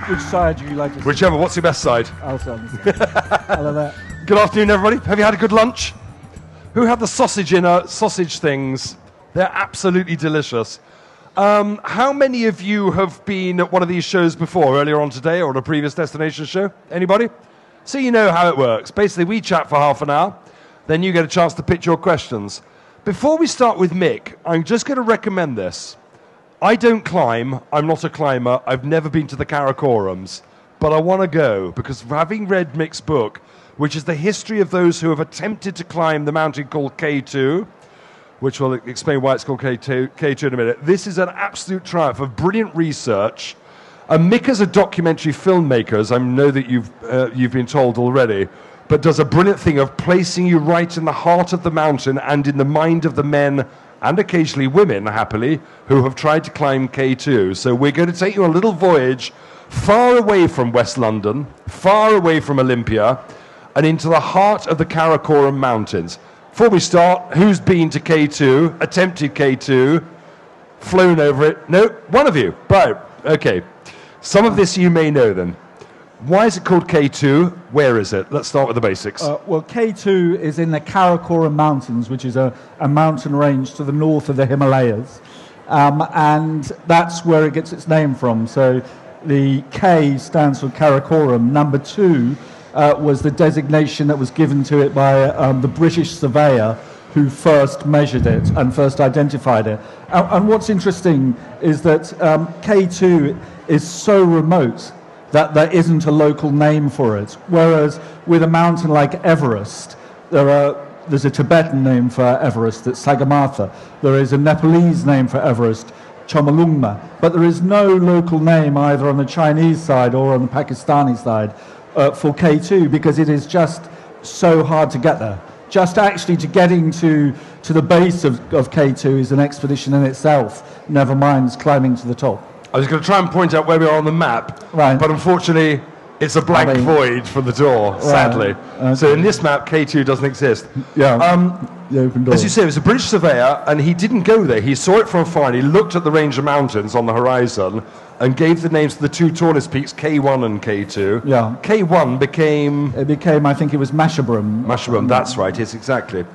Which side do you like to see? Whichever. What's your best side? I'll sit on this side. I love that. Good afternoon, everybody. Have you had a good lunch? Who had the sausage things? They're absolutely delicious. How many of you have been at one of these shows before, earlier on today or at a previous destination show? Anybody? So you know how it works. Basically, we chat for half an hour, then you get a chance to pitch your questions. Before we start with Mick, I'm just going to recommend this. I don't climb. I'm not a climber. I've never been to the Karakorums, but I want to go because having read Mick's book, which is the history of those who have attempted to climb the mountain called K2, which will explain why it's called K2 in a minute. This is an absolute triumph of brilliant research. And Mick, as a documentary filmmaker, as I know that you've been told already, but does a brilliant thing of placing you right in the heart of the mountain and in the mind of the men and occasionally women, happily, who have tried to climb K2. So we're going to take you on a little voyage far away from West London, far away from Olympia, and into the heart of the Karakoram Mountains. Before we start, who's been to K2, attempted K2, flown over it? No? One of you. Right. Okay. Some of this you may know then. Why is it called K2? Where is it? Let's start with the basics. Well, K2 is in the Karakoram Mountains, which is a mountain range to the north of the Himalayas. And that's where it gets its name from. So the K stands for Karakoram. Number 2 was the designation that was given to it by the British surveyor who first measured it and first identified it. And what's interesting is that K2 is so remote that there isn't a local name for it. Whereas with a mountain like Everest, there's a Tibetan name for Everest, that's Sagarmatha. There is a Nepalese name for Everest, Chomolungma. But there is no local name either on the Chinese side or on the Pakistani side for K2 because it is just so hard to get there. Just actually to getting to the base of K2 is an expedition in itself, never mind climbing to the top. I was going to try and point out where we are on the map, right, but unfortunately it's a blank void from the door, sadly. Okay. So in this map, K2 doesn't exist. Yeah. The open door. As you say, it was a British surveyor, and he didn't go there. He saw it from afar, and he looked at the range of mountains on the horizon and gave the names to the 2 tallest peaks, K1 and K2. Yeah. K1 became... It became, I think it was Masherbrum. Masherbrum, that's right, yes, exactly.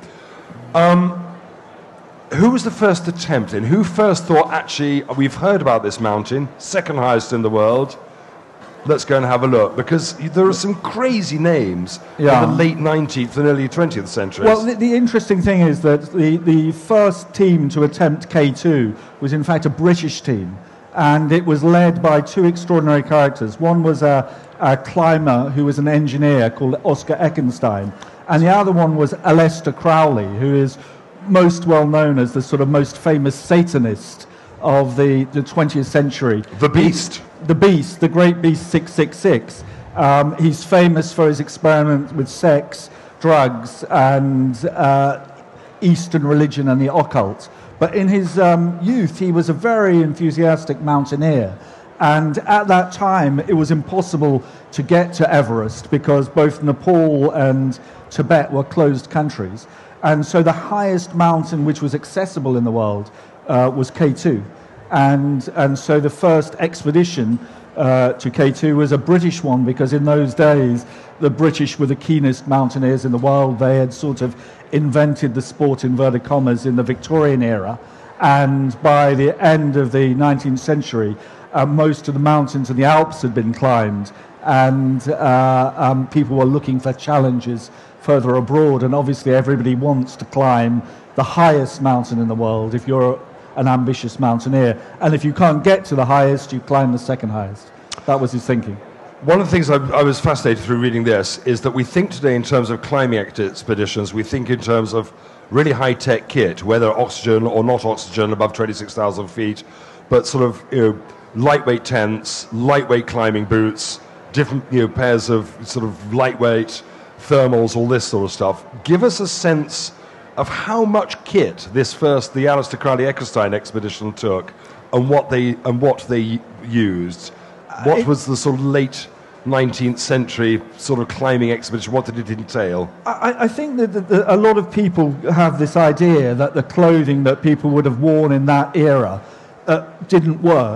Who was the first attempt in? Who first thought, actually, we've heard about this mountain, second highest in the world, let's go and have a look? Because there are some crazy names in the late 19th and early 20th centuries. Well, the interesting thing is that the first team to attempt K2 was in fact a British team, and it was led by 2 extraordinary characters. One was a climber who was an engineer called Oscar Eckenstein, and the other one was Aleister Crowley, who is most well known as the sort of most famous Satanist of the 20th century. The Beast. The Beast, the Great Beast 666. He's famous for his experiment with sex, drugs, and Eastern religion and the occult. But in his youth, he was a very enthusiastic mountaineer. And at that time, it was impossible to get to Everest because both Nepal and Tibet were closed countries. And so the highest mountain which was accessible in the world was K2. And so the first expedition to K2 was a British one because in those days the British were the keenest mountaineers in the world. They had sort of invented the sport, inverted commas, in the Victorian era. And by the end of the 19th century, most of the mountains in the Alps had been climbed. And people were looking for challenges further abroad, and obviously everybody wants to climb the highest mountain in the world if you're an ambitious mountaineer, and if you can't get to the highest, you climb the second highest. That was his thinking. One of the things I was fascinated through reading this is that we think today in terms of climbing expeditions, we think in terms of really high-tech kit, whether oxygen or not oxygen above 26,000 feet, but sort of lightweight tents, lightweight climbing boots, different pairs of sort of lightweight thermals, all this sort of stuff. Give us a sense of how much kit the Aleister Crowley Eckenstein expedition took, and what they used. What was the sort of late 19th century sort of climbing expedition? What did it entail? I think that a lot of people have this idea that the clothing that people would have worn in that era didn't work.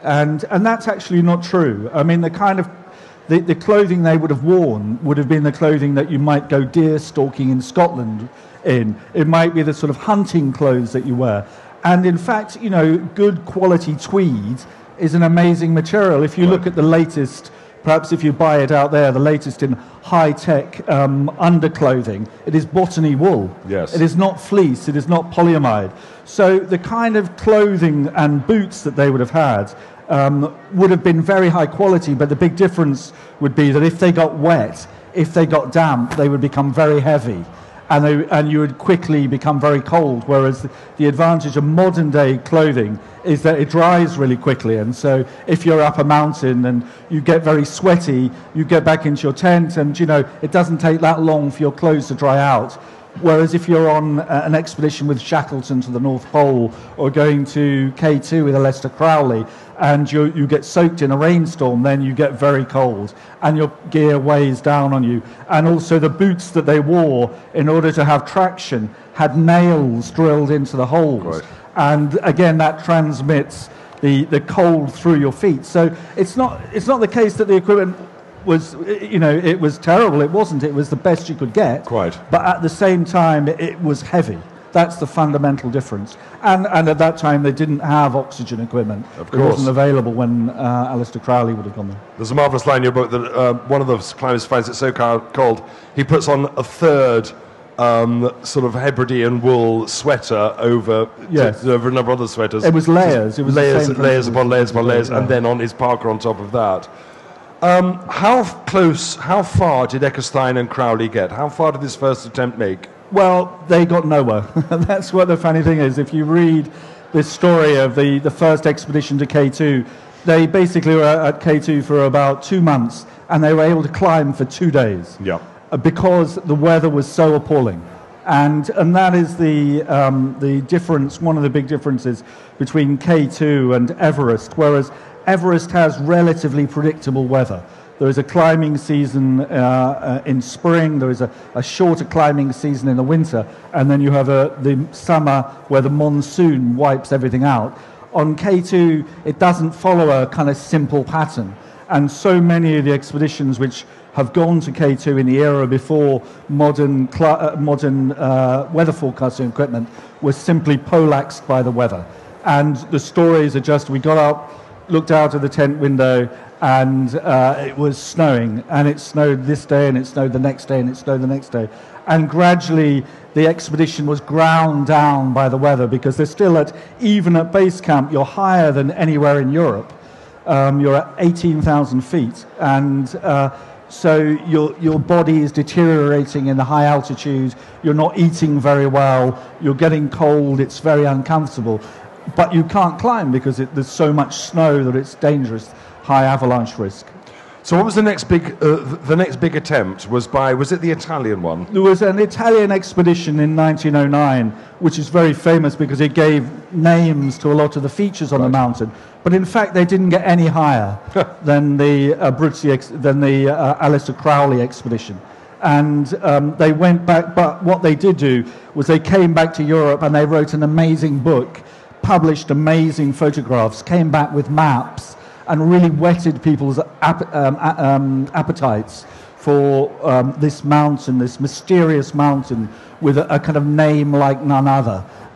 And that's actually not true. I mean, the clothing they would have worn would have been the clothing that you might go deer stalking in Scotland in. It might be the sort of hunting clothes that you wear. And in fact, good quality tweed is an amazing material. If you look at the latest, perhaps if you buy it out there, the latest in high-tech underclothing, it is botany wool. Yes. It is not fleece, it is not polyamide. So the kind of clothing and boots that they would have had would have been very high quality, but the big difference would be that if they got wet, if they got damp, they would become very heavy. And you would quickly become very cold, whereas the advantage of modern-day clothing is that it dries really quickly. And so if you're up a mountain and you get very sweaty, you get back into your tent and, it doesn't take that long for your clothes to dry out. Whereas if you're on an expedition with Shackleton to the North Pole or going to K2 with Aleister Crowley and you get soaked in a rainstorm, then you get very cold and your gear weighs down on you. And also the boots that they wore, in order to have traction, had nails drilled into the holes. Right. And again, that transmits the cold through your feet. So it's not the case that the equipment was, it was terrible. It wasn't. It was the best you could get. Quite. But at the same time, it was heavy. That's the fundamental difference. And at that time, they didn't have oxygen equipment. Of course. It wasn't available when Aleister Crowley would have gone there. There's a marvellous line in your book that one of the climbers finds it so cold, he puts on a third sort of Hebridean wool sweater over over a number of other sweaters. It was layers. It was layers the same layers upon layers upon layers, yeah. and then on his parka on top of that. How far did Eckestein and Crowley get? How far did this first attempt make? Well, they got nowhere. That's what the funny thing is. If you read this story of the first expedition to K2, they basically were at K2 for about 2 months, and they were able to climb for 2 days. Yeah. Because the weather was so appalling. And that is the difference, one of the big differences between K2 and Everest, whereas Everest has relatively predictable weather. There is a climbing season in spring, there is a shorter climbing season in the winter, and then you have the summer where the monsoon wipes everything out. On K2, it doesn't follow a kind of simple pattern. And so many of the expeditions which have gone to K2 in the era before modern weather forecasting equipment was simply poleaxed by the weather. And the stories are just, we got up, looked out of the tent window, and it was snowing, and it snowed this day, and it snowed the next day, and it snowed the next day. And gradually the expedition was ground down by the weather, because they're still even at base camp, you're higher than anywhere in Europe. You're at 18,000 feet, and so your body is deteriorating in the high altitude, you're not eating very well, you're getting cold, it's very uncomfortable. But you can't climb because there's so much snow that it's dangerous, high avalanche risk. So what was the next big attempt? Was it the Italian one? There was an Italian expedition in 1909, which is very famous because it gave names to a lot of the features on the mountain. But in fact, they didn't get any higher than the Aleister Crowley expedition. And they went back, but what they did do was they came back to Europe and they wrote an amazing book, published amazing photographs, came back with maps, and really whetted people's appetites for this mountain, this mysterious mountain with a kind of name like none other,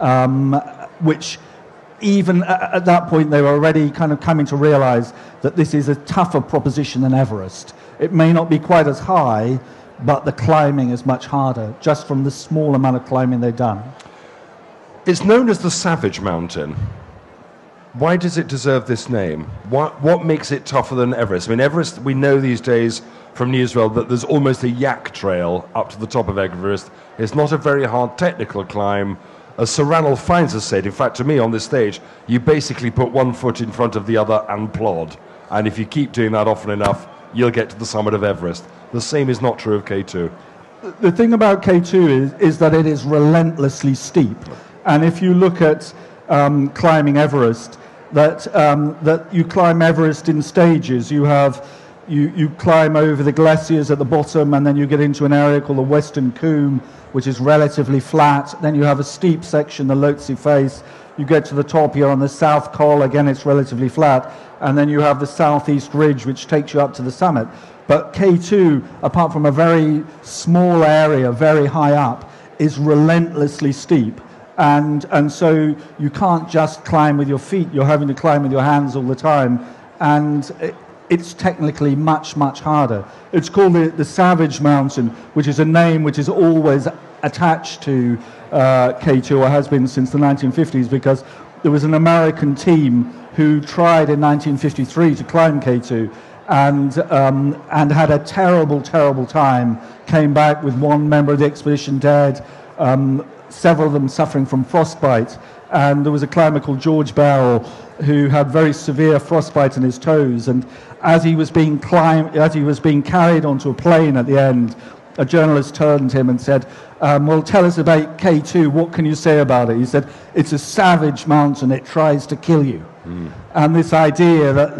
which even at that point they were already kind of coming to realize that this is a tougher proposition than Everest. It may not be quite as high, but the climbing is much harder, just from the small amount of climbing they've done. It's known as the Savage Mountain. Why does it deserve this name? What makes it tougher than Everest? I mean, Everest, we know these days from Newsreel that there's almost a yak trail up to the top of Everest. It's not a very hard technical climb. As Sir Ranulph Fiennes has said, in fact, to me on this stage, you basically put one foot in front of the other and plod. And if you keep doing that often enough, you'll get to the summit of Everest. The same is not true of K2. The thing about K2 is that it is relentlessly steep. And if you look at climbing Everest, that you climb Everest in stages. You have you climb over the glaciers at the bottom, and then you get into an area called the Western Coombe, which is relatively flat. Then you have a steep section, the Lhotse Face. You get to the top, you're on the South Col, again it's relatively flat, and then you have the Southeast Ridge, which takes you up to the summit. But K2, apart from a very small area, very high up, is relentlessly steep. And so you can't just climb with your feet, you're having to climb with your hands all the time. And it's technically much, much harder. It's called the Savage Mountain, which is a name which is always attached to K2, or has been since the 1950s, because there was an American team who tried in 1953 to climb K2 and had a terrible, terrible time, came back with one member of the expedition dead, several of them suffering from frostbite. And there was a climber called George Bell who had very severe frostbite in his toes, and as he was being carried onto a plane at the end, a journalist turned to him and said, well, tell us about K2, what can you say about it? He said, it's a savage mountain, it tries to kill you. And this idea that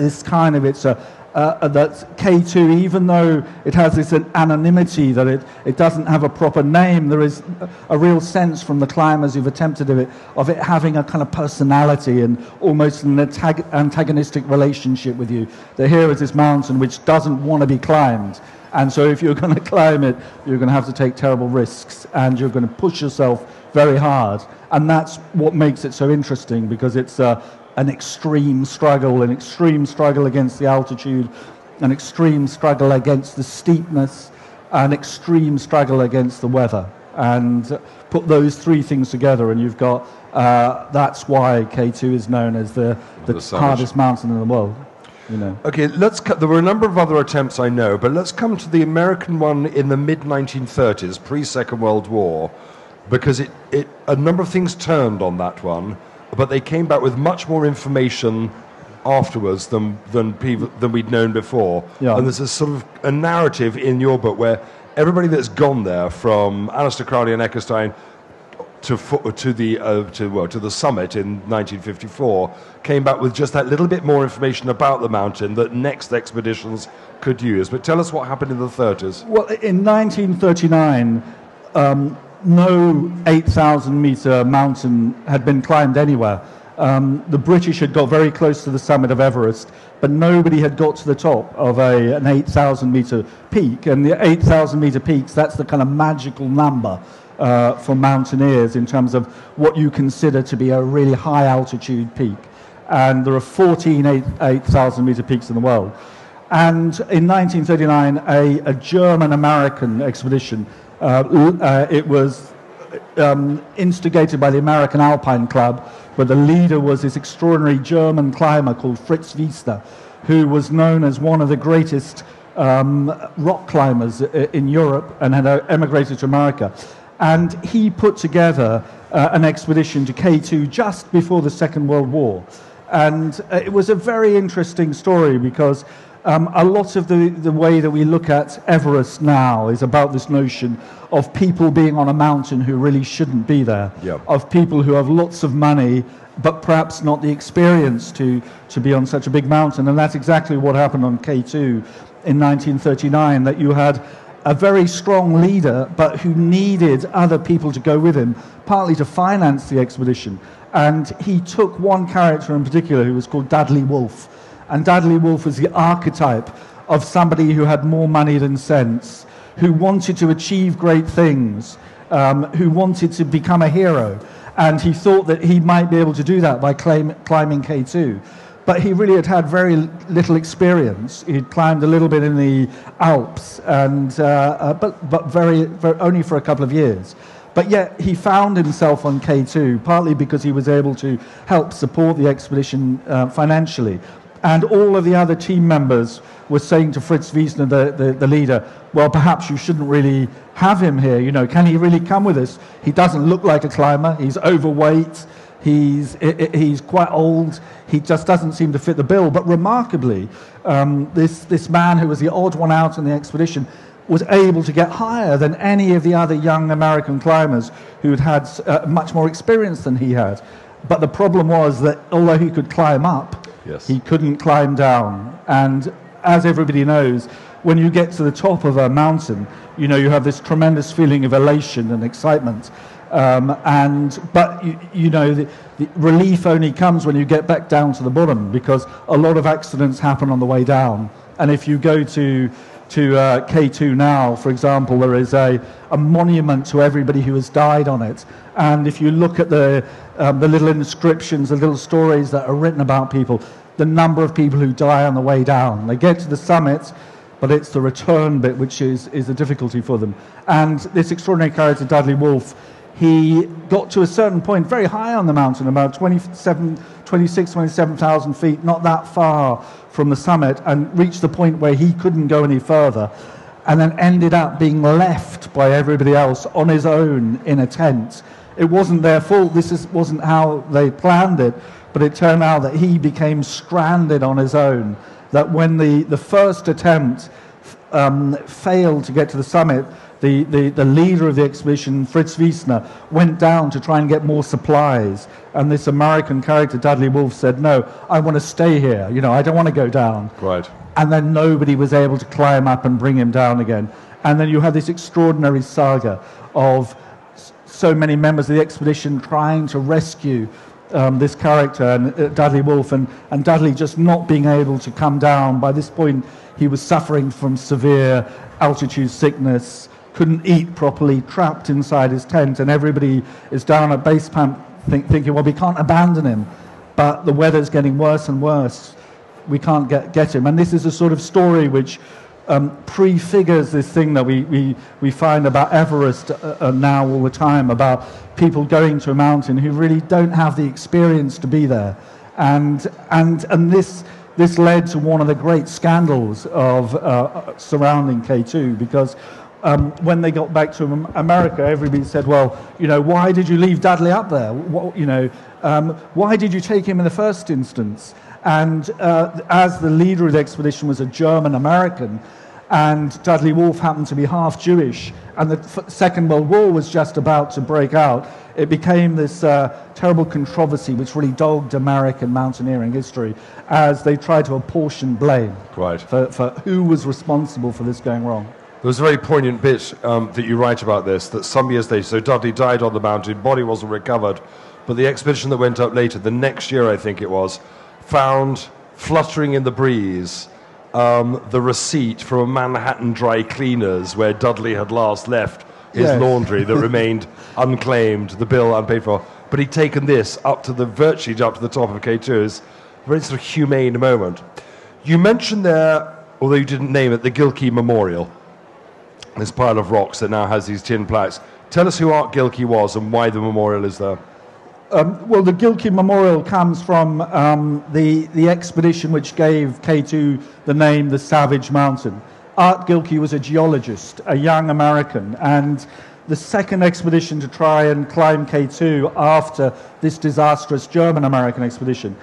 that K2, even though it has this anonymity, that it doesn't have a proper name, there is a real sense from the climbers who've attempted of it having a kind of personality and almost an antagonistic relationship with you. That here is this mountain which doesn't want to be climbed. And so if you're going to climb it, you're going to have to take terrible risks, and you're going to push yourself very hard. And that's what makes it so interesting, because it's an extreme struggle against the altitude, an extreme struggle against the steepness, an extreme struggle against the weather. And put those three things together, and you've got, that's why K2 is known as the hardest mountain in the world. You know. Okay, there were a number of other attempts, I know, but let's come to the American one in the mid-1930s, pre-Second World War, because a number of things turned on that one, but they came back with much more information afterwards than we'd known before. Yeah. And there's a sort of a narrative in your book where everybody that's gone there, from Aleister Crowley and Eckerstein to the summit in 1954, came back with just that little bit more information about the mountain that next expeditions could use. But tell us what happened in the 30s. Well, in 1939, no 8,000-meter mountain had been climbed anywhere. The British had got very close to the summit of Everest, but nobody had got to the top of an 8,000-meter peak. And the 8,000-meter peaks, that's the kind of magical number for mountaineers in terms of what you consider to be a really high-altitude peak. And there are 14 8,000-meter peaks in the world. And in 1939, a German-American expedition, it was instigated by the American Alpine Club, but the leader was this extraordinary German climber called Fritz Wiesner, who was known as one of the greatest rock climbers in Europe and had emigrated to America. And he put together an expedition to K2 just before the Second World War. And it was a very interesting story, because a lot of the way that we look at Everest now is about this notion of people being on a mountain who really shouldn't be there, yep. Of people who have lots of money but perhaps not the experience to be on such a big mountain. And that's exactly what happened on K2 in 1939, that you had a very strong leader, but who needed other people to go with him, partly to finance the expedition. And he took one character in particular who was called Dudley Wolfe. And Dudley Wolfe was the archetype of somebody who had more money than sense, who wanted to achieve great things, who wanted to become a hero. And he thought that he might be able to do that by climbing K2. But he really had very little experience. He'd climbed a little bit in the Alps, and but very only for a couple of years. But yet he found himself on K2, partly because he was able to help support the expedition financially. And all of the other team members were saying to Fritz Wiesner, the leader, well, perhaps you shouldn't really have him here. You know, can he really come with us? He doesn't look like a climber. He's overweight. He's quite old. He just doesn't seem to fit the bill. But remarkably, this man who was the odd one out on the expedition was able to get higher than any of the other young American climbers who'd had much more experience than he had. But the problem was that although he could climb up, yes, he couldn't climb down. And as everybody knows, when you get to the top of a mountain, you know, you have this tremendous feeling of elation and excitement. But the relief only comes when you get back down to the bottom, because a lot of accidents happen on the way down. And if you go to K2 now, for example, there is a monument to everybody who has died on it. And if you look at the little inscriptions, the little stories that are written about people, the number of people who die on the way down. They get to the summit, but it's the return bit which is a difficulty for them. And this extraordinary character, Dudley Wolfe, he got to a certain point very high on the mountain, about 27,000 feet, not that far from the summit, and reached the point where he couldn't go any further, and then ended up being left by everybody else on his own in a tent. It wasn't their fault, wasn't how they planned it, but it turned out that he became stranded on his own, that when the first attempt failed to get to the summit, the leader of the expedition, Fritz Wiesner, went down to try and get more supplies. And this American character, Dudley Wolfe, said, no, I want to stay here. You know, I don't want to go down. Right. And then nobody was able to climb up and bring him down again. And then you have this extraordinary saga of so many members of the expedition trying to rescue this character, and Dudley Wolfe, and Dudley just not being able to come down. By this point, he was suffering from severe altitude sickness, couldn't eat properly, trapped inside his tent, and everybody is down at base camp thinking, well, we can't abandon him, but the weather's getting worse and worse. We can't get him. And this is a sort of story which prefigures this thing that we find about Everest now all the time, about people going to a mountain who really don't have the experience to be there. And this led to one of the great scandals of surrounding K2, because when they got back to America, everybody said, well, you know, why did you leave Dudley up there? Why did you take him in the first instance? And as the leader of the expedition was a German-American, and Dudley Wolfe happened to be half Jewish, and the Second World War was just about to break out, it became this terrible controversy which really dogged American mountaineering history as they tried to apportion blame for who was responsible for this going wrong. There was a very poignant bit that you write about this, that some years later, so Dudley died on the mountain, body wasn't recovered, but the expedition that went up later, the next year I think it was, found fluttering in the breeze the receipt from a Manhattan dry cleaners where Dudley had last left his laundry that remained unclaimed, the bill unpaid for. But he'd taken this virtually up to the top of K2. It's a very sort of humane moment. You mentioned there, although you didn't name it, the Gilkey Memorial. This pile of rocks that now has these tin plaques. Tell us who Art Gilkey was and why the memorial is there. Well, the Gilkey Memorial comes from the expedition which gave K2 the name the Savage Mountain. Art Gilkey was a geologist, a young American, and the second expedition to try and climb K2 after this disastrous German-American expedition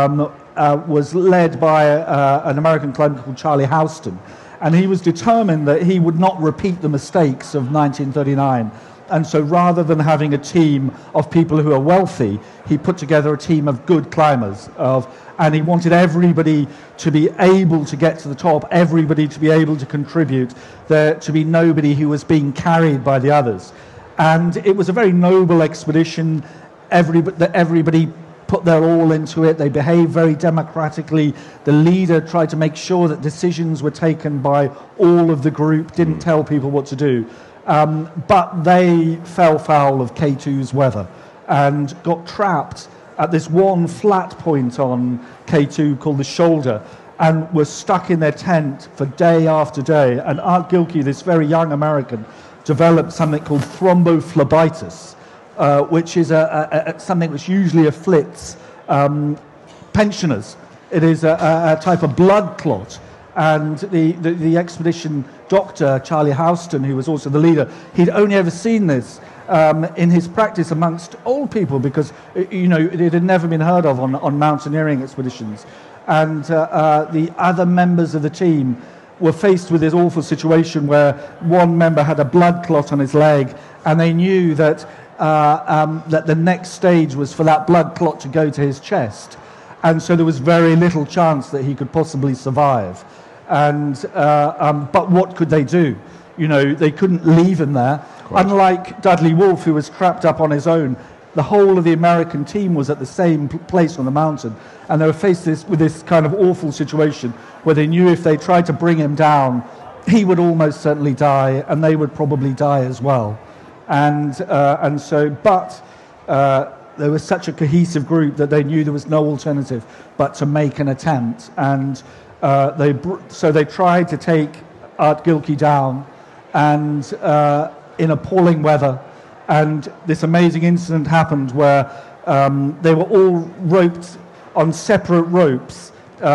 was led by an American climber called Charlie Houston. And he was determined that he would not repeat the mistakes of 1939. And so rather than having a team of people who are wealthy, he put together a team of good climbers. And he wanted everybody to be able to get to the top, everybody to be able to contribute, there to be nobody who was being carried by the others. And it was a very noble expedition. Everybody put their all into it. They behaved very democratically. The leader tried to make sure that decisions were taken by all of the group, didn't tell people what to do. But they fell foul of K2's weather and got trapped at this one flat point on K2 called the Shoulder, and were stuck in their tent for day after day. And Art Gilkey, this very young American, developed something called thrombophlebitis, which is something which usually afflicts pensioners. It is a type of blood clot. And the expedition doctor, Charlie Houston, who was also the leader, he'd only ever seen this in his practice amongst old people, because it had never been heard of on mountaineering expeditions. And the other members of the team were faced with this awful situation where one member had a blood clot on his leg, and they knew that the next stage was for that blood clot to go to his chest. And so there was very little chance that he could possibly survive. But what could they do? You know, they couldn't leave him there. Right. Unlike Dudley Wolfe, who was trapped up on his own, the whole of the American team was at the same place on the mountain, and they were faced with this kind of awful situation where they knew if they tried to bring him down, he would almost certainly die, and they would probably die as well. There was such a cohesive group that they knew there was no alternative but to make an attempt. And they tried to take Art Gilkey down, and in appalling weather. And this amazing incident happened where they were all roped on separate ropes,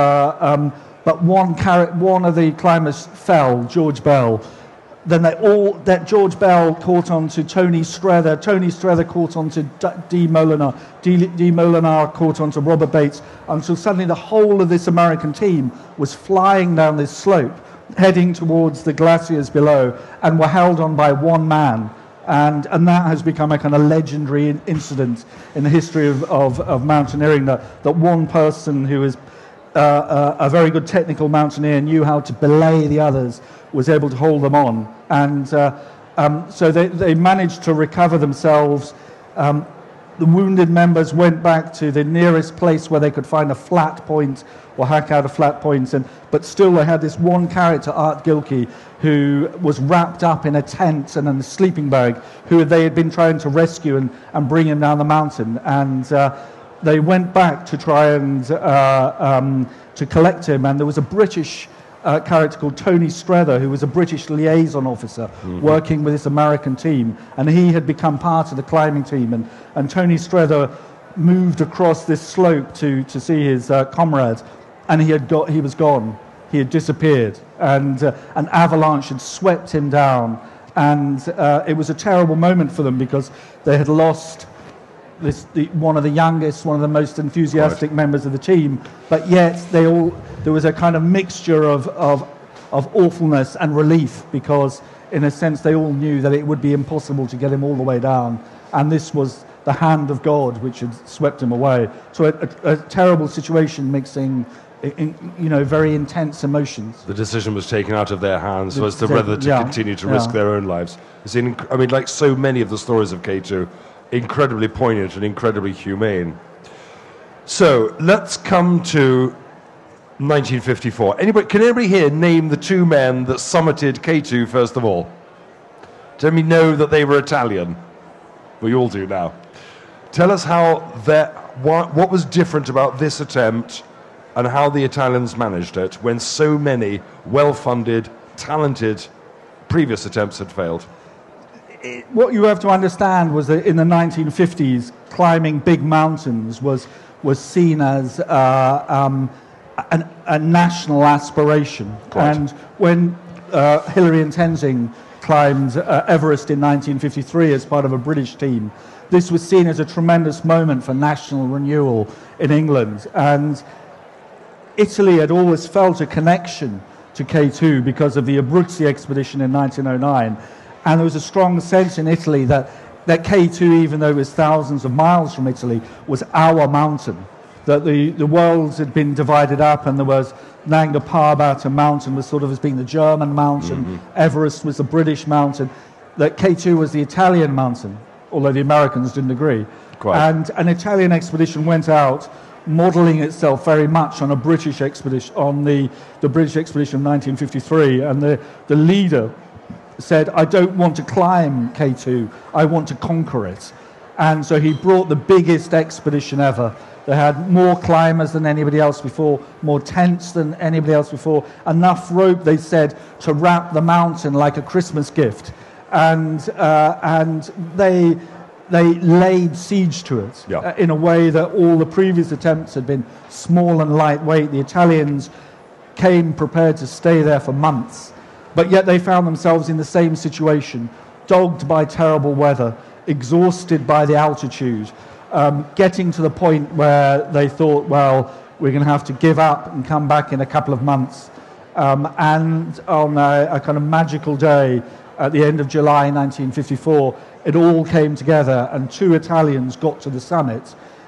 but one of the climbers fell, George Bell. Then George Bell caught on to Tony Strether. Tony Strether caught on to D. Molinar. D. Molinar caught on to Robert Bates, until suddenly the whole of this American team was flying down this slope, heading towards the glaciers below, and were held on by one man. And that has become a kind of legendary incident in the history of mountaineering, that one person who is a very good technical mountaineer, knew how to belay the others, was able to hold them on. And so they managed to recover themselves. The wounded members went back to the nearest place where they could find a flat point or hack out a flat point. But still they had this one character, Art Gilkey, who was wrapped up in a tent and in a sleeping bag, who they had been trying to rescue and bring him down the mountain. And they went back to try and to collect him. And there was a British character called Tony Strether, who was a British liaison officer working with this American team, and he had become part of the climbing team, and Tony Strether moved across this slope to see his comrade, and he was gone. He had disappeared, and an avalanche had swept him down, and it was a terrible moment for them, because they had lost one of the youngest, one of the most enthusiastic members of the team, but yet there was a kind of mixture of awfulness and relief, because in a sense they all knew that it would be impossible to get him all the way down, and this was the hand of God which had swept him away. So a terrible situation, mixing very intense emotions. The decision was taken out of their hands as to whether to continue to risk their own lives. Like so many of the stories of K2, incredibly poignant and incredibly humane. So let's come to 1954. Can anybody here name the two men that summited K2 first of all? Does anybody know that they were Italian? We all do now. Tell us what was different about this attempt and how the Italians managed it when so many well-funded, talented previous attempts had failed. What you have to understand was that in the 1950s, climbing big mountains was seen as a national aspiration. Quite. And when Hillary and Tenzing climbed Everest in 1953 as part of a British team, this was seen as a tremendous moment for national renewal in England. And Italy had always felt a connection to K2 because of the Abruzzi expedition in 1909. And there was a strong sense in Italy that K2, even though it was thousands of miles from Italy, was our mountain. That the world had been divided up, and there was Nanga Parbat, a mountain, was sort of as being the German mountain. Everest was the British mountain. That K2 was the Italian mountain, although the Americans didn't agree. Quite. And an Italian expedition went out, modelling itself very much on a British expedition, on the British expedition of 1953, and the leader said, I don't want to climb K2, I want to conquer it. And so he brought the biggest expedition ever. They had more climbers than anybody else before, more tents than anybody else before, enough rope, they said, to wrap the mountain like a Christmas gift. And they laid siege to it in a way that all the previous attempts had been small and lightweight. The Italians came prepared to stay there for months. But yet they found themselves in the same situation, dogged by terrible weather, exhausted by the altitude, getting to the point where they thought, well, we're going to have to give up and come back in a couple of months. And on a kind of magical day at the end of July 1954, it all came together, and two Italians got to the summit.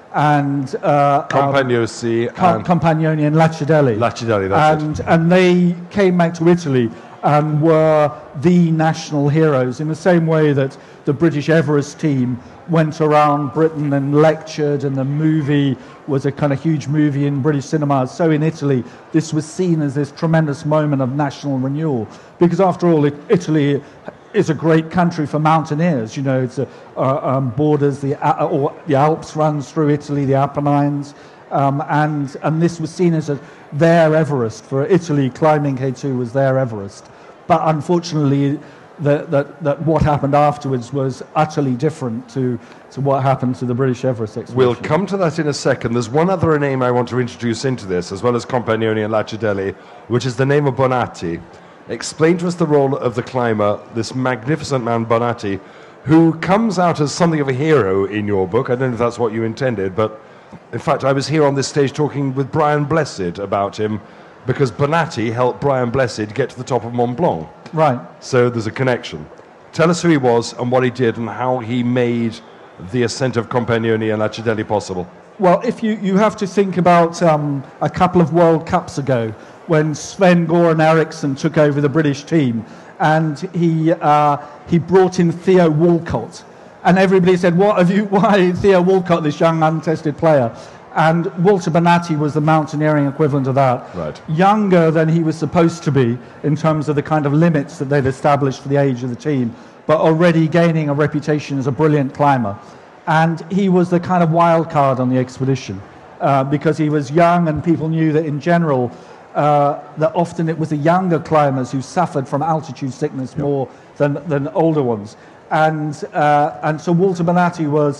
and Campagnosi and Compagnoni and Lacidelli. Lacidelli, that's it. And they came back to Italy and were the national heroes in the same way that the British Everest team went around Britain and lectured, and the movie was a kind of huge movie in British cinemas. So in Italy, this was seen as this tremendous moment of national renewal, because after all, Italy is a great country for mountaineers. You know, it's borders the Alps runs through Italy, the Apennines, and this was seen as their Everest. For Italy, climbing K2 was their Everest. But unfortunately, that what happened afterwards was utterly different to what happened to the British Everest expedition. We'll come to that in a second. There's one other name I want to introduce into this, as well as Compagnoni and Lacidelli, which is the name of Bonatti. Explain to us the role of the climber, this magnificent man Bonatti, who comes out as something of a hero in your book. I don't know if that's what you intended, but in fact, I was here on this stage talking with Brian Blessed about him, because Bonatti helped Brian Blessed get to the top of Mont Blanc. Right. So there's a connection. Tell us who he was and what he did and how he made the ascent of Compagnoni and Lacidelli possible. Well, if you have to think about a couple of World Cups ago, when Sven-Göran Eriksson took over the British team, and he brought in Theo Walcott, and everybody said, why Theo Walcott, this young untested player? And Walter Bonatti was the mountaineering equivalent of that. Right. Younger than he was supposed to be in terms of the kind of limits that they'd established for the age of the team, but already gaining a reputation as a brilliant climber. And he was the kind of wild card on the expedition because he was young, and people knew that in general that often it was the younger climbers who suffered from altitude sickness more than older ones. And so Walter Bonatti was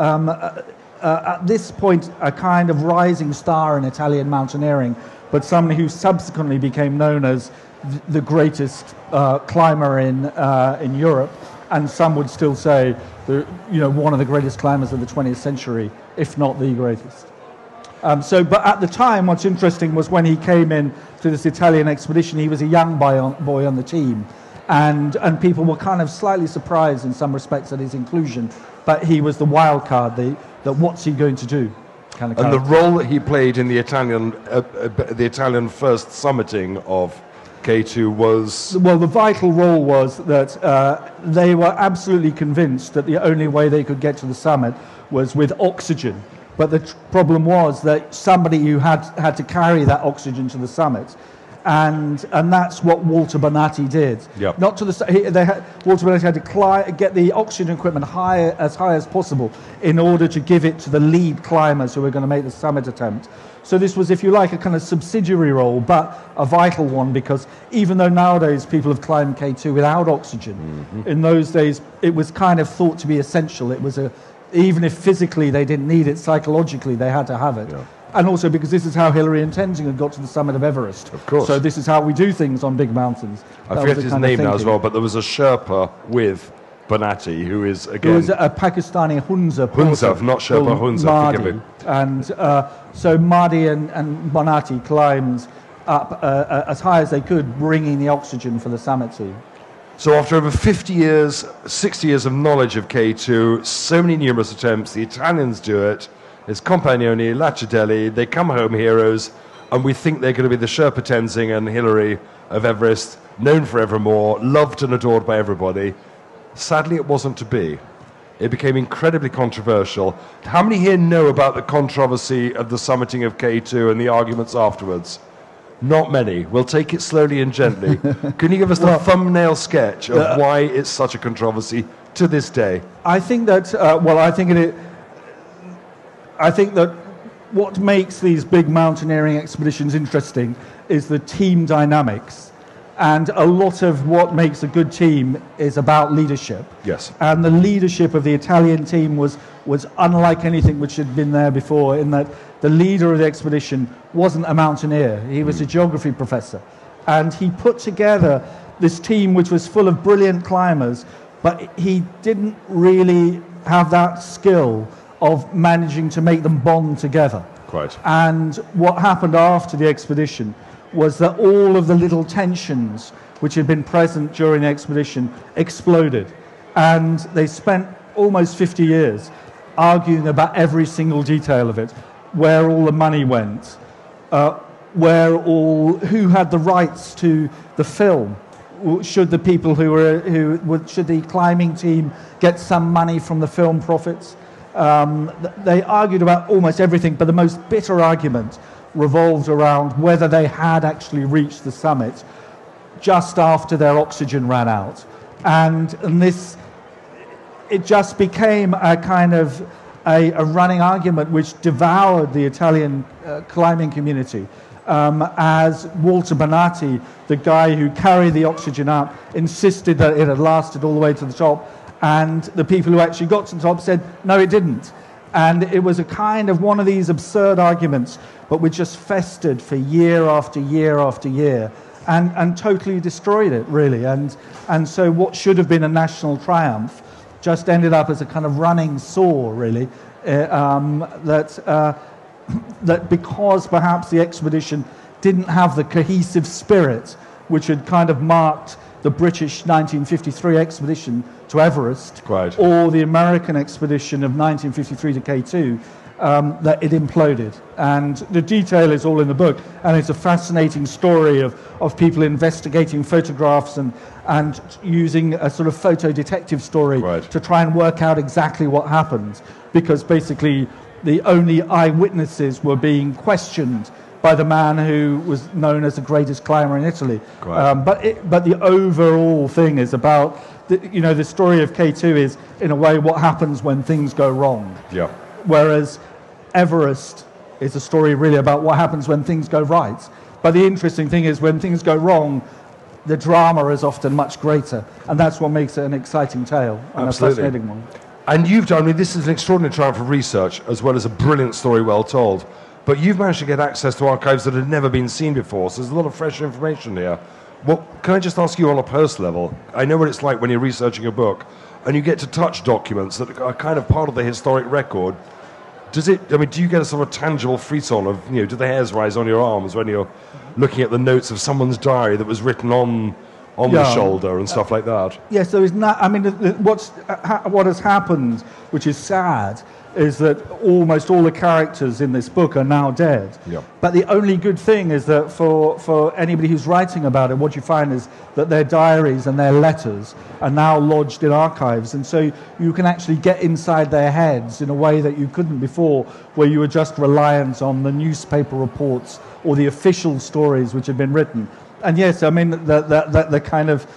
at this point a kind of rising star in Italian mountaineering, but someone who subsequently became known as the greatest climber in Europe, and some would still say one of the greatest climbers of the 20th century, if not the greatest. But at the time, what's interesting was when he came in to this Italian expedition, he was a young boy on the team, and people were kind of slightly surprised in some respects at his inclusion, but he was the wild card, that what's he going to do kind of character. And the role that he played in the Italian first summiting of K2 was... Well, the vital role was that they were absolutely convinced that the only way they could get to the summit was with oxygen. But the problem was that somebody who had to carry that oxygen to the summit. And that's what Walter Bonatti did. Yep. Not to Walter Bonatti had to get the oxygen equipment as high as possible in order to give it to the lead climbers who were going to make the summit attempt. So this was, if you like, a kind of subsidiary role, but a vital one, because even though nowadays people have climbed K2 without oxygen, in those days it was kind of thought to be essential. It was even if physically they didn't need it, psychologically they had to have it. Yeah. And also because this is how Hillary and Tenzing got to the summit of Everest. Of course. So this is how we do things on big mountains. I forget his name now as well, but there was a Sherpa with Bonatti, who is, again... Who was a Pakistani Hunza. Hunza, not Sherpa, Hunza, forgive me. And so Mahdi and Bonatti climbed up as high as they could, bringing the oxygen for the summit team. So after over 50 years, 60 years of knowledge of K2, so many numerous attempts, the Italians do it. It's Compagnoni, Lacidelli, they come home heroes, and we think they're going to be the Sherpa Tenzing and Hillary of Everest, known forevermore, loved and adored by everybody. Sadly, it wasn't to be. It became incredibly controversial. How many here know about the controversy of the summiting of K2 and the arguments afterwards? Not many. We'll take it slowly and gently. Can you give us the thumbnail sketch of why it's such a controversy to this day? I think that, I think that what makes these big mountaineering expeditions interesting is the team dynamics. And a lot of what makes a good team is about leadership. Yes. And the leadership of the Italian team was unlike anything which had been there before, in that the leader of the expedition wasn't a mountaineer. He was a geography professor. And he put together this team which was full of brilliant climbers, but he didn't really have that skill of managing to make them bond together. Quite. And what happened after the expedition was that all of the little tensions which had been present during the expedition exploded. And they spent almost 50 years arguing about every single detail of it, where all the money went, who had the rights to the film. Should the people should the climbing team get some money from the film profits? They argued about almost everything, but the most bitter argument revolved around whether they had actually reached the summit just after their oxygen ran out. And this, it just became a kind of a running argument which devoured the Italian climbing community. As Walter Bonatti, the guy who carried the oxygen up, insisted that it had lasted all the way to the top, and the people who actually got to the top said, no, it didn't. And it was a kind of one of these absurd arguments, but which just festered for year after year after year, and totally destroyed it, really. And so what should have been a national triumph just ended up as a kind of running sore, really, that because perhaps the expedition didn't have the cohesive spirit which had kind of marked the British 1953 expedition to Everest, right, or the American expedition of 1953 to K2, that it imploded. And the detail is all in the book, and it's a fascinating story of people investigating photographs and using a sort of photo detective story, right, to try and work out exactly what happened, because basically the only eyewitnesses were being questioned by the man who was known as the greatest climber in Italy. Right. But the overall thing is about, the story of K2 is, in a way, what happens when things go wrong. Yeah. Whereas Everest is a story really about what happens when things go right. But the interesting thing is, when things go wrong, the drama is often much greater. And that's what makes it an exciting tale and Absolutely. a fascinating one. And you've done, this is an extraordinary triumph of research, as well as a brilliant story well told. But you've managed to get access to archives that had never been seen before, so there's a lot of fresh information here. Well, can I just ask you on a personal level, I know what it's like when you're researching a book, and you get to touch documents that are kind of part of the historic record. Do you get a sort of tangible frisson of, do the hairs rise on your arms when you're looking at the notes of someone's diary that was written on the shoulder and stuff like that? Yes, there is not. What has happened, which is sad, is that almost all the characters in this book are now dead. Yeah. But the only good thing is that for anybody who's writing about it, what you find is that their diaries and their letters are now lodged in archives, and so you can actually get inside their heads in a way that you couldn't before, where you were just reliant on the newspaper reports or the official stories which had been written. And yes, the kind of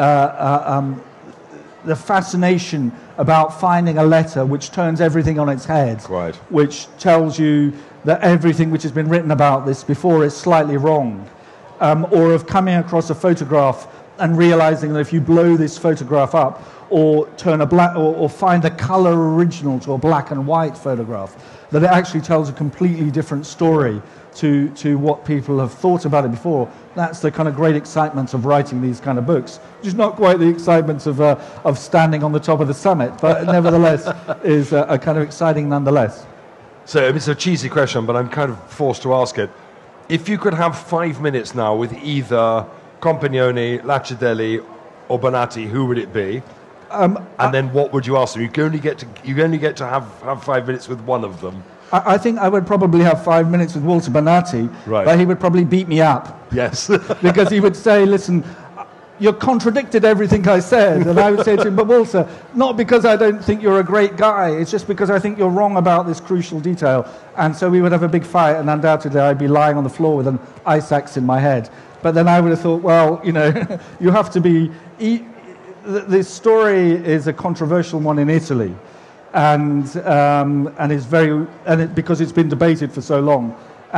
the fascination about finding a letter which turns everything on its head, right, which tells you that everything which has been written about this before is slightly wrong, or of coming across a photograph and realizing that if you blow this photograph up, or turn a black, or find a color original to a black and white photograph, that it actually tells a completely different story to what people have thought about it before. That's the kind of great excitement of writing these kind of books, which is not quite the excitement of standing on the top of the summit, but nevertheless is a kind of exciting nonetheless. So it's a cheesy question, but I'm kind of forced to ask it. If you could have 5 minutes now with either Compagnoni, Lacedelli, or Bonatti, who would it be? And then what would you ask them? You only get to have 5 minutes with one of them. I think I would probably have 5 minutes with Walter Bonatti, right, but he would probably beat me up. Yes. Because he would say, listen, you contradicted everything I said. And I would say to him, but Walter, not because I don't think you're a great guy, it's just because I think you're wrong about this crucial detail. And so we would have a big fight, and undoubtedly I'd be lying on the floor with an ice axe in my head. But then I would have thought, well, you have to be... This story is a controversial one in Italy, and is because it's been debated for so long.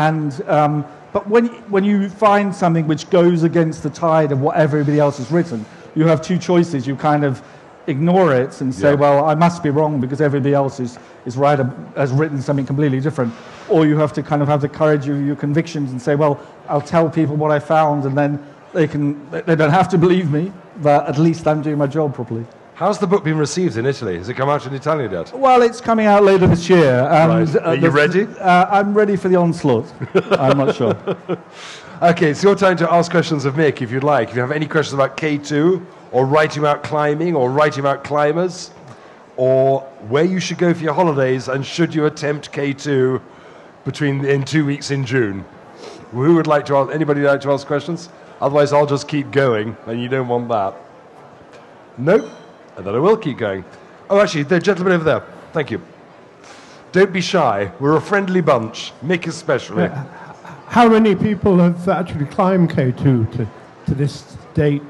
But when you find something which goes against the tide of what everybody else has written, you have two choices. You kind of ignore it and say, well, I must be wrong because everybody else is right, has written something completely different. Or you have to kind of have the courage of your convictions and say, well, I'll tell people what I found, and then they don't have to believe me, but at least I'm doing my job properly. How's the book been received in Italy? Has it come out in Italian yet? Well, it's coming out later this year. And, right. Are you ready? I'm ready for the onslaught. I'm not sure. Okay, it's your time to ask questions of Mick, if you'd like. If you have any questions about K2, or writing about climbing, or writing about climbers, or where you should go for your holidays, and should you attempt K2 in 2 weeks in June? Who would like to ask? Anybody like to ask questions? Otherwise, I'll just keep going, and you don't want that. Nope. And then I will keep going. Oh, actually, the gentleman over there. Thank you. Don't be shy. We're a friendly bunch. Mick especially. How many people have actually climbed K2 to this date?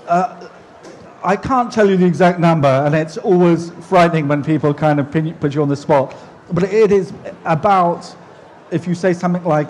I can't tell you the exact number, and it's always frightening when people kind of put you on the spot. But it is about, if you say something like,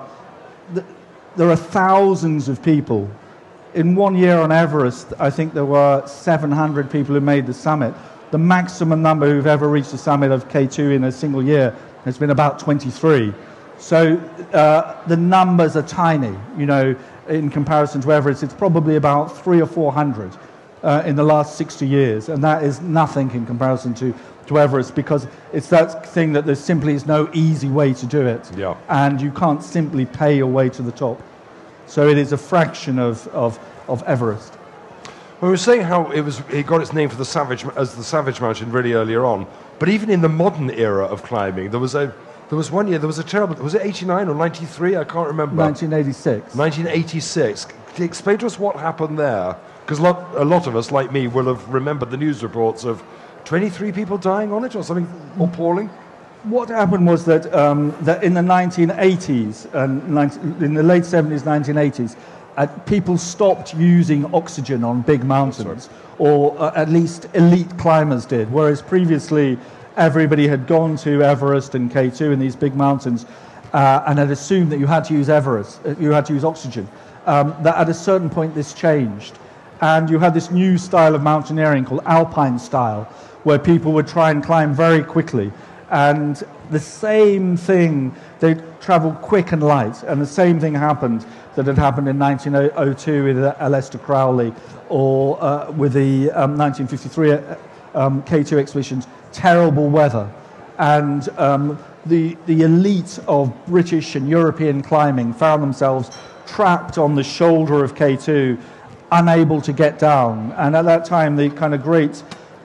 there are thousands of people. In 1 year on Everest, I think there were 700 people who made the summit. The maximum number who've ever reached the summit of K2 in a single year has been about 23. So the numbers are tiny, you know, in comparison to Everest. It's probably about 300 or 400 in the last 60 years, and that is nothing in comparison to Everest, because it's that thing that there simply is no easy way to do it, and you can't simply pay your way to the top. So it is a fraction of Everest. We were saying how it got its name for the Savage Mountain really earlier on, but even in the modern era of climbing, there was 1 year, there was a terrible, was it 89 or 93? I can't remember. 1986. 1986. Explain to us what happened there, because a lot of us, like me, will have remembered the news reports of 23 people dying on it or something appalling. What happened was that that in the 1980s and in the late 70s, 1980s, people stopped using oxygen on big mountains, or at least elite climbers did, whereas previously everybody had gone to Everest and K2 in these big mountains and had assumed that you had to use you had to use oxygen. That at a certain point this changed, and you had this new style of mountaineering called alpine style, where people would try and climb very quickly. And the same thing, they traveled quick and light, and the same thing happened that had happened in 1902 with Aleister Crowley, or with the 1953 K2 expeditions. Terrible weather, and the elite of British and European climbing found themselves trapped on the shoulder of K2, unable to get down. And at that time, the kind of great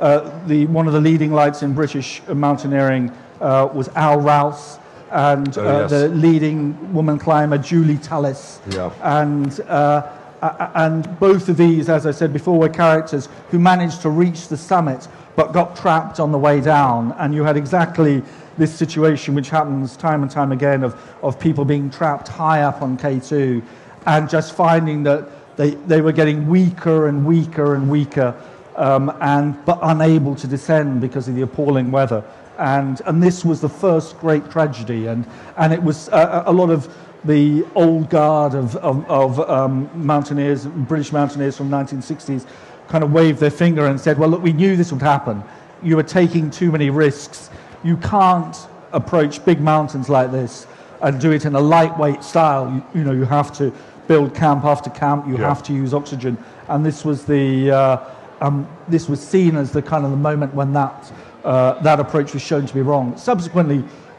one of the leading lights in British mountaineering was Al Rouse, and the leading woman climber Julie Tallis. And both of these, as I said before, were characters who managed to reach the summit but got trapped on the way down. And you had exactly this situation which happens time and time again of people being trapped high up on K2 and just finding that they were getting weaker and weaker and weaker, but unable to descend because of the appalling weather. And this was the first great tragedy, and it was a lot of the old guard of mountaineers, British mountaineers from 1960s, kind of waved their finger and said, well, look, we knew this would happen. You were taking too many risks. You can't approach big mountains like this and do it in a lightweight style. You know, you have to build camp after camp. You have to use oxygen. And this was this was seen as the kind of the moment when that approach was shown to be wrong. Subsequently,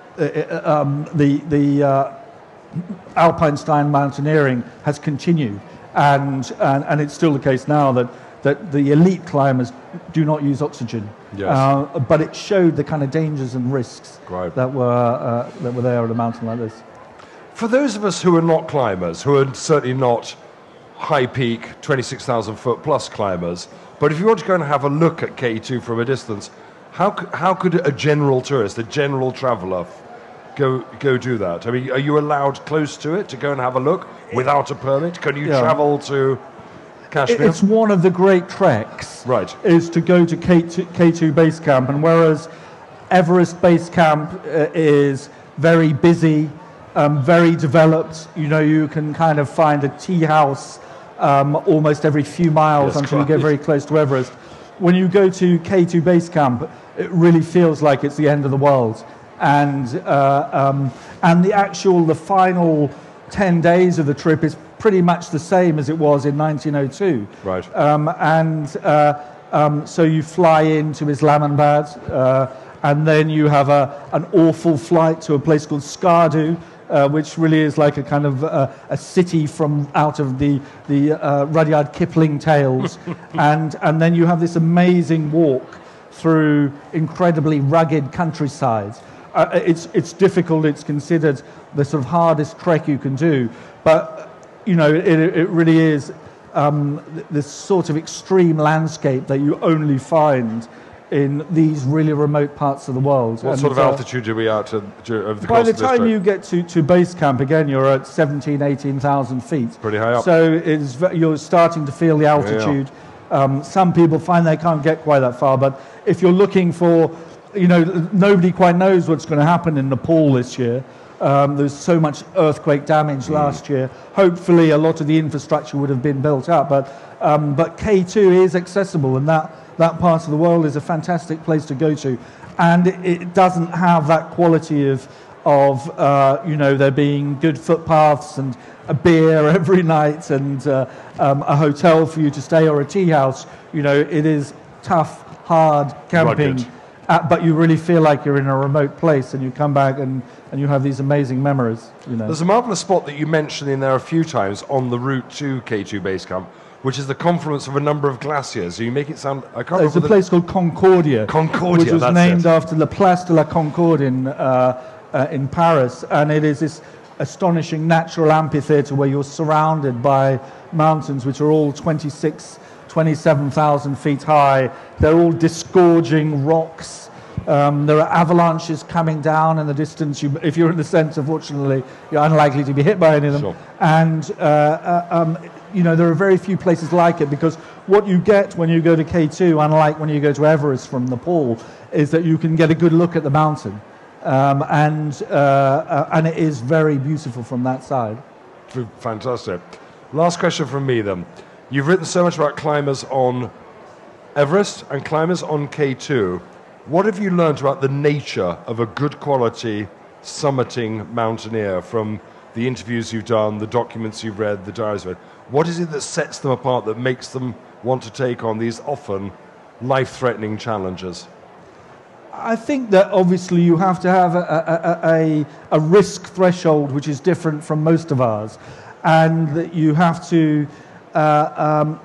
the alpine style mountaineering has continued, and it's still the case now that the elite climbers do not use oxygen. But it showed the kind of dangers and risks that were there at a mountain like this. For those of us who are not climbers, who are certainly not high peak 26,000 foot plus climbers, but if you want to go and have a look at K2 from a distance, how could a general tourist, a general traveller, go do that? I mean, are you allowed close to it to go and have a look without a permit? Can you travel to Kashmir? It's one of the great treks, is to go to K2 base camp, and whereas Everest base camp is very busy, very developed, you know, you can kind of find a tea house almost every few miles until you get very close to Everest. When you go to K2 base camp, it really feels like it's the end of the world, and the final 10 days of the trip is pretty much the same as it was in 1902. So you fly into Islamabad, and then you have an awful flight to a place called Skardu, which really is like a kind of a city from out of the Rudyard Kipling tales, and then you have this amazing walk through incredibly rugged countrysides. It's difficult. It's considered the sort of hardest trek you can do, but you know it really is this sort of extreme landscape that you only find in these really remote parts of the world. What sort of altitude are we out to over the by course the of this time trip? you get to base camp, again, you're at 18,000 feet. Pretty high up. So you're starting to feel the altitude. Some people find they can't get quite that far, but if you're looking for, you know, nobody quite knows what's going to happen in Nepal this year. There's so much earthquake damage last year. Hopefully a lot of the infrastructure would have been built up, but K2 is accessible, and that part of the world is a fantastic place to go to, and it doesn't have that quality of you know, there being good footpaths and a beer every night and a hotel for you to stay or a tea house. You know, it is tough, hard camping, but you really feel like you're in a remote place, and you come back and you have these amazing memories. You know, there's a marvelous spot that you mentioned in there a few times on the route to K2 base camp, which is the confluence of a number of glaciers. So you make it sound... I can't remember. There's a place called Concordia. Concordia, which was named after the Place de la Concorde in Paris. And it is this astonishing natural amphitheatre where you're surrounded by mountains which are all 27,000 feet high. They're all disgorging rocks. There are avalanches coming down in the distance. If you're in the centre, fortunately, you're unlikely to be hit by any of them. Sure. And you know, there are very few places like it, because what you get when you go to K2, unlike when you go to Everest from Nepal, is that you can get a good look at the mountain, and it is very beautiful from that side. Fantastic. Last question from me then. You've written so much about climbers on Everest and climbers on K2. What have you learned about the nature of a good quality summiting mountaineer from the interviews you've done, the documents you've read, the diaries you've read? What is it that sets them apart, that makes them want to take on these often life-threatening challenges? I think that obviously you have to have a risk threshold which is different from most of ours, and that you have to... but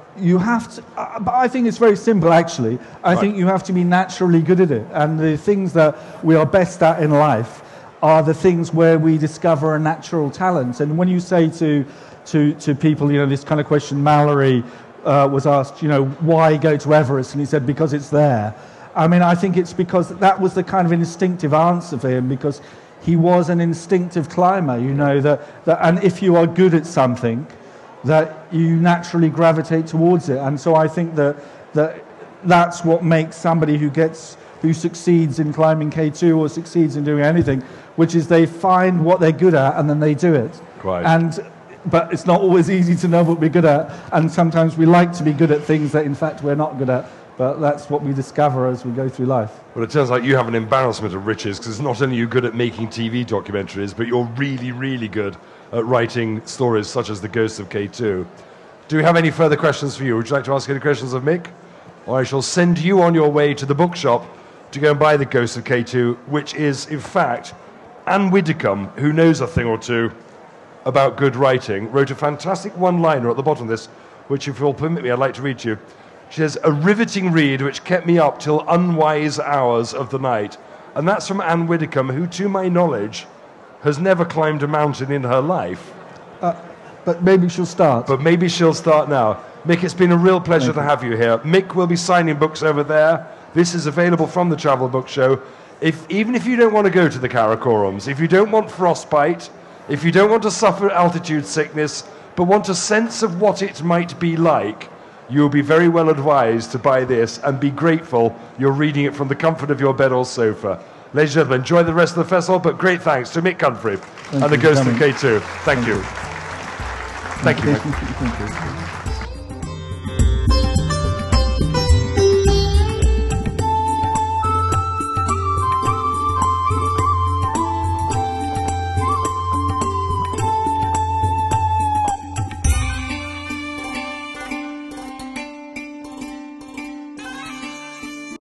I think it's very simple, actually. I think you have to be naturally good at it. And the things that we are best at in life are the things where we discover a natural talent. And when you say to people, you know, this kind of question, Mallory was asked, you know, why go to Everest? And he said, because it's there. I mean, I think it's because that was the kind of instinctive answer for him, because he was an instinctive climber, you know, and if you are good at something, that you naturally gravitate towards it. And so I think that's what makes somebody who succeeds in climbing K2 or succeeds in doing anything, which is they find what they're good at and then they do it. Right. But it's not always easy to know what we're good at, and sometimes we like to be good at things that in fact we're not good at, but that's what we discover as we go through life. Well, it turns out you have an embarrassment of riches, because not only are you good at making TV documentaries, but you're really, really good at writing stories such as The Ghost of K2. Do we have any further questions for you? Would you like to ask any questions of Mick? Or I shall send you on your way to the bookshop to go and buy The Ghost of K2, which is, in fact, Anne Widdecombe, who knows a thing or two about good writing, wrote a fantastic one-liner at the bottom of this, which, if you'll permit me, I'd like to read to you. She says, "A riveting read which kept me up till unwise hours of the night." And that's from Anne Widdecombe, who, to my knowledge, has never climbed a mountain in her life. But maybe she'll start. But maybe she'll start now. Mick, it's been a real pleasure to have you here. Mick will be signing books over there. This is available from the Travel Book Show. Even if you don't want to go to the Karakorums, if you don't want frostbite, if you don't want to suffer altitude sickness, but want a sense of what it might be like, you'll be very well advised to buy this and be grateful you're reading it from the comfort of your bed or sofa. Ladies and gentlemen, enjoy the rest of the festival, but great thanks to Mick Cunfrey and The Ghost of K2. Thank you. Thank you, Mick. Thank you.